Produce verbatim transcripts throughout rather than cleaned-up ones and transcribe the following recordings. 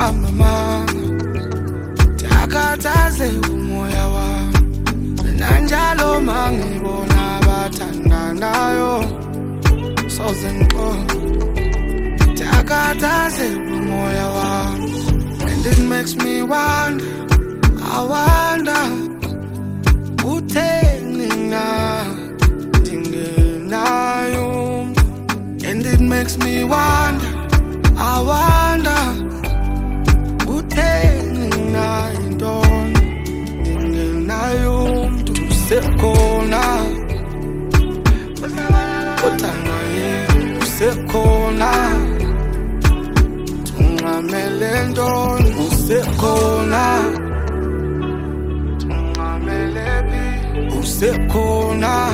ngenqamamanga Takataze umoya wami Nanjalo mangibona bathandanayo Soze ngixoxe Takataze umoya wami And it makes me wonder I wonder Utheni na Dingenayo And it makes me wonder I wonder Utheni na Indoni Dingenayo Usekhona Uthanga yini Usekhona Tungamele ndoni Usekhona Tungamele bi Usekhona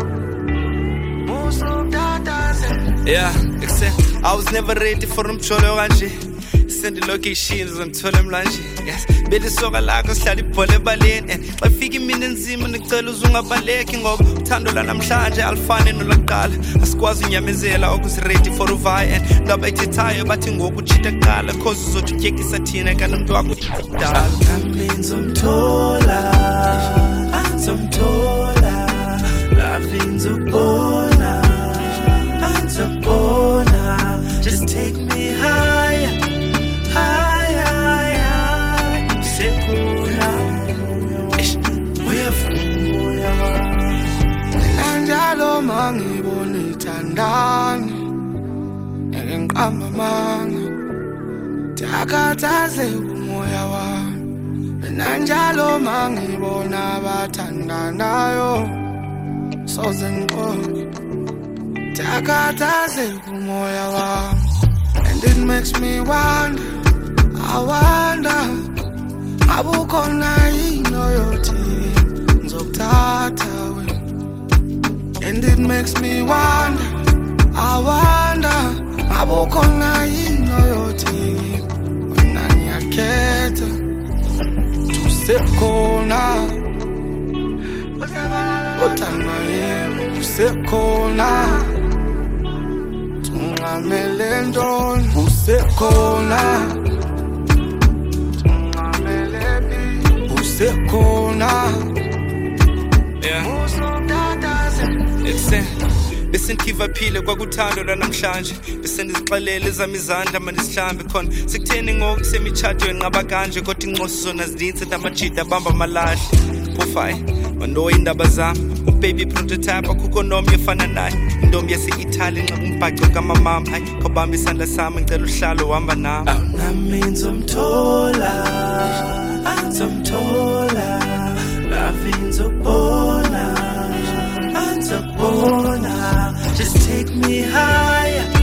Yeah, except I was never ready for umjolo kanje Send the locations ngithola mlanje yes bele soka lakho sihlala ibhola ebaleni and bafika imini enzima ngicela uzungabaleki ngoba uthando la namhlanje alifane nolaqala asikwazi unyamezela ukusi ready for uvaya and ndaba ethithayo bathi ngoku uchita kuqala cause uzothi utyekisa thina kana umuntu wakho udala Angamenza umthola anzomthola lavinza ubona anzobona just take me higher higher higher sekula uyafuna Nanjalo mangibona ithandana ngenqamamanga Takataze umoya wami Nanjalo mangibona bathandanayo Soze ngixoxe Takataze umoya wami And it makes me wonder I wonder Abukhona yini oyothi ngizokuthatha wena And it makes me wonder I wonder Abukhona yini oyothi wena ngiyakhetha Usekhona Uthanga yini Usekhona Tungamele ndoni Usekhona Tungamele bi Usekhona Yeah It's bese ngiva phile kwakuthando la namhlanje bese ndizixelele zami izandla manje sihlambe khona sekutheni ngoku semichato yenqaba kanje kodwa inxoso zona zininzi namajida bamba malahle profile mando indaba zami baby prototype akukho nomnye efana naye intombi yase-Italy nxa umbhaco kamamama hayi khobamba isandla sami ngicela uhlalo uhamba nami Angamenza umthola anzomthola lavinza ubona anzobona just take me higher